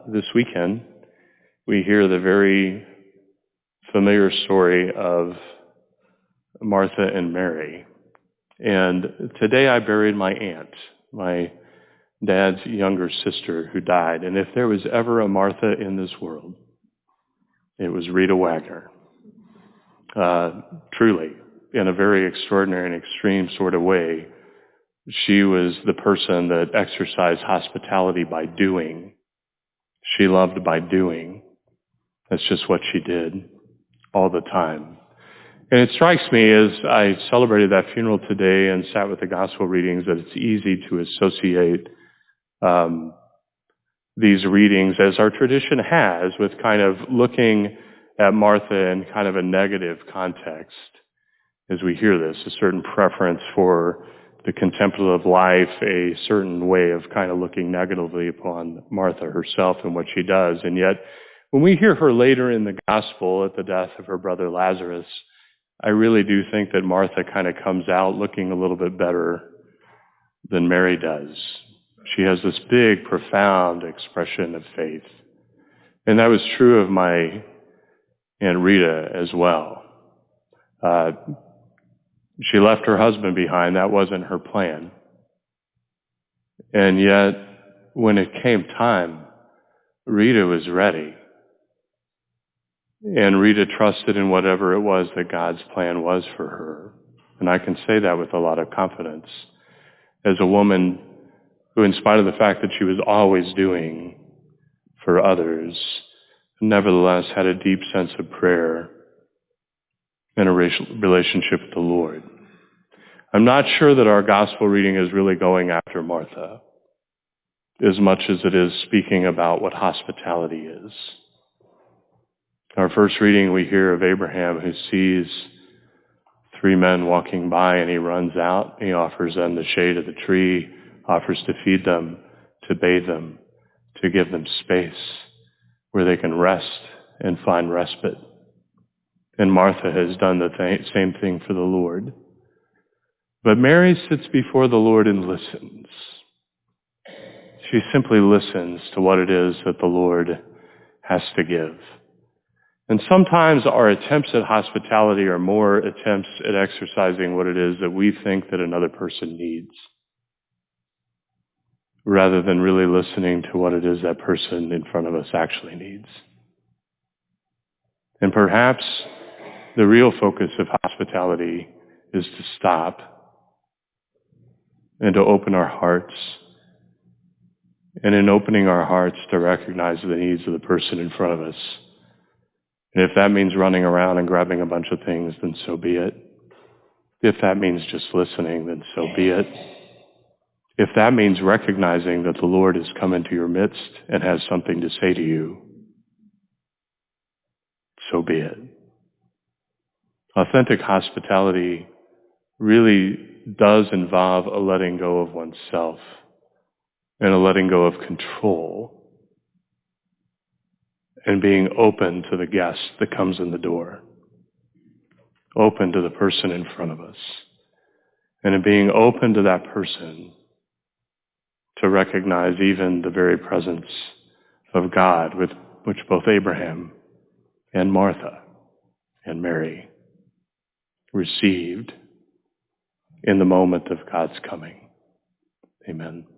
this weekend, we hear the very familiar story of Martha and Mary. And today I buried my aunt, my dad's younger sister who died. And if there was ever a Martha in this world, it was Rita Wagner. Truly, in a very extraordinary and extreme sort of way, she was the person that exercised hospitality by doing. She loved by doing. That's just what she did all the time. And it strikes me as I celebrated that funeral today and sat with the gospel readings that it's easy to associate these readings, as our tradition has, with kind of looking at Martha in kind of a negative context as we hear this, a certain preference for the contemplative life, a certain way of kind of looking negatively upon Martha herself and what she does. And yet, when we hear her later in the gospel at the death of her brother Lazarus, I really do think that Martha kind of comes out looking a little bit better than Mary does. She has this big, profound expression of faith. And that was true of my Aunt Rita as well. She left her husband behind. That wasn't her plan. And yet, when it came time, Rita was ready. And Rita trusted in whatever it was that God's plan was for her. And I can say that with a lot of confidence. As a woman who, in spite of the fact that she was always doing for others, nevertheless had a deep sense of prayer and a relationship with the Lord. I'm not sure that our gospel reading is really going after Martha as much as it is speaking about what hospitality is. Our first reading, we hear of Abraham who sees three men walking by, and he runs out. He offers them the shade of the tree, offers to feed them, to bathe them, to give them space where they can rest and find respite. And Martha has done the same thing for the Lord. But Mary sits before the Lord and listens. She simply listens to what it is that the Lord has to give. And sometimes our attempts at hospitality are more attempts at exercising what it is that we think that another person needs, rather than really listening to what it is that person in front of us actually needs. And perhaps the real focus of hospitality is to stop and to open our hearts, and in opening our hearts to recognize the needs of the person in front of us. And if that means running around and grabbing a bunch of things, then so be it. If that means just listening, then so be it. If that means recognizing that the Lord has come into your midst and has something to say to you, so be it. Authentic hospitality really does involve a letting go of oneself and a letting go of control and being open to the guest that comes in the door, open to the person in front of us, and in being open to that person to recognize even the very presence of God, with which both Abraham and Martha and Mary received in the moment of God's coming. Amen.